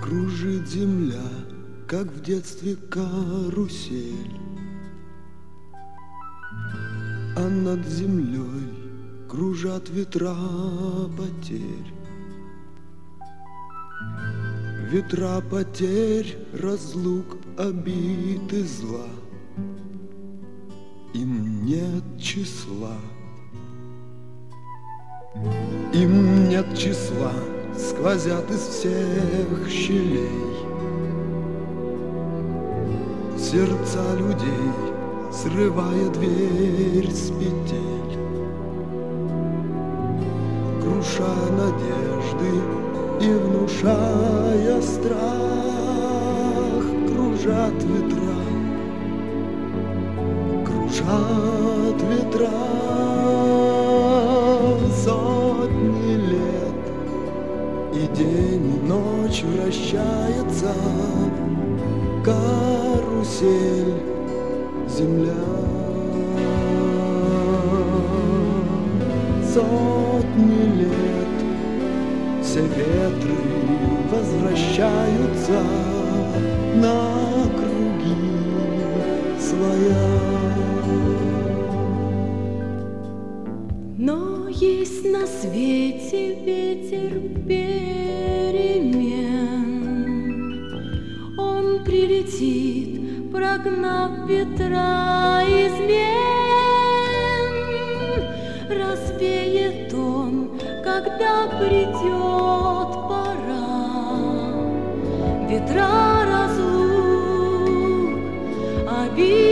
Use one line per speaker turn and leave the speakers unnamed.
Кружит земля, как в детстве карусель, а над землей кружат ветра потерь. Ветра потерь, разлук, обид и зла, им нет числа. Им нет числа, сквозят из всех щелей сердца людей, срывая дверь с петель, круша надежды и внушая страх. Кружат ветра, кружат ветра сотни лет, и день и ночь вращается карусель земля. Сотни лет все ветры возвращаются на круги своя.
Но есть на свете ветер перемен, он прилетит, прогнав ветра измен. Развеет он, когда придет пора, ветра разлук, обид.